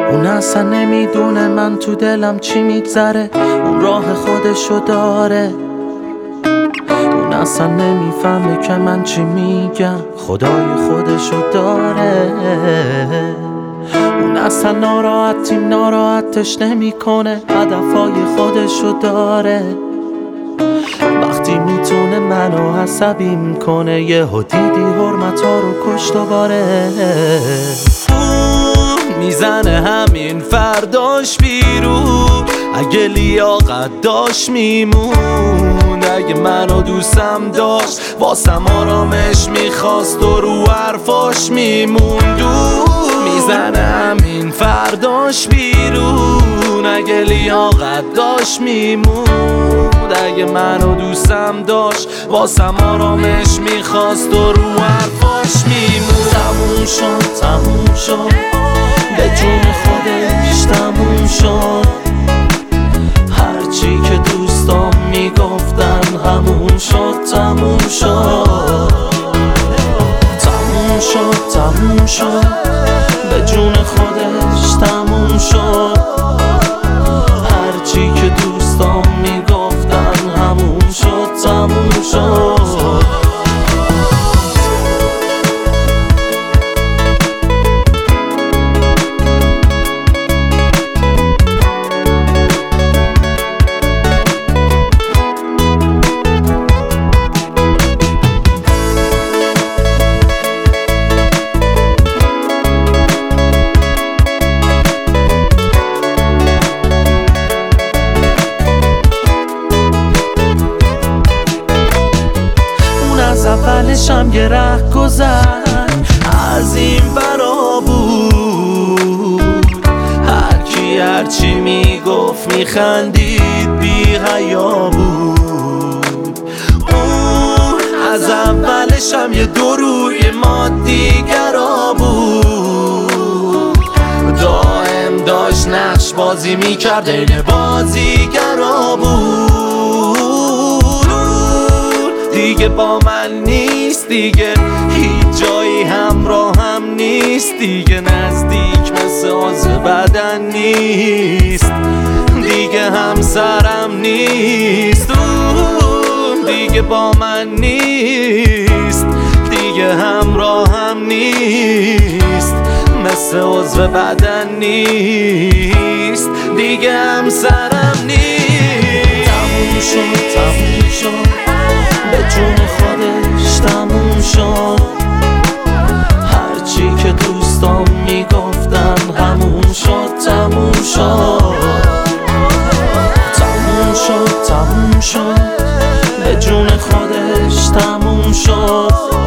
اون اصلا نمیدونه من تو دلم چی میگذره، اون راه خودشو داره. اون اصلا نمیفهمه که من چی میگم، خدای خودشو داره. اون اصلا ناراحتش نمیکنه، هدفهای خودشو داره. وقتی میتونه منو عصبی میکنه، یهو دیدی حرمتا رو کشت و باره. میزنه همین فرداش بیرون، اگه لیاقت داشت میمون. اگه منو دوستم داشت واسم آرامش میخواست و رو حرفاش میموند. میزنه همین فرداش بیرون، اگه لیاقت داشت میمون. اگه منو دوستم داشت واسم آرامش میخواست و رو حرفاش میمون. تموم شد به جون خودش تموم شد. هرچی که دوستام میگفتن همون شد. تموم شد به جون خودش تموم شد. هرچی که دوستام میگفتن همون شد. تموم شد. اولشم یه ره گذر از این برا بود. هرکی هرچی میگفت میخندید بی حیا بود. از اولشم یه دو روی مادیگرا بود. دائم داشت نقش بازی میکرد این بازیگرا بود. دیگه با من نیست، دیگه هیچ جایی همراه هم نیست. دیگه نزدیک مثل عضو بدن نیست. دیگه همسرم نیست. دیگه با من نیست، دیگه همراه هم نیست. مثل عضو بدن نیست. دیگه همسرم نیست. تموم شد به جون خودش تموم شد. هرچی که دوستام میگفتن همون شد. تموم شد به جون خودش تموم شد.